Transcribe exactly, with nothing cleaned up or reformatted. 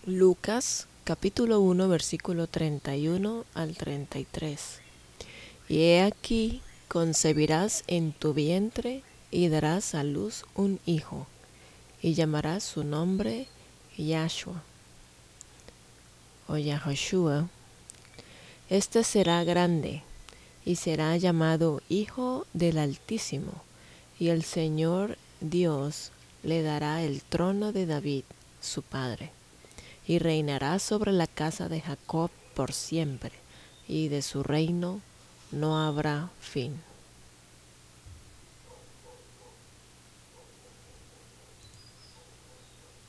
Lucas capítulo uno versículo treinta y uno al treinta y tres. Y he aquí, concebirás en tu vientre y darás a luz un hijo, y llamarás su nombre Yahshua o Yahoshua. Este será grande y será llamado Hijo del Altísimo, y el Señor Dios le dará el trono de David, su padre, y reinará sobre la casa de Jacob por siempre, y de su reino no habrá fin.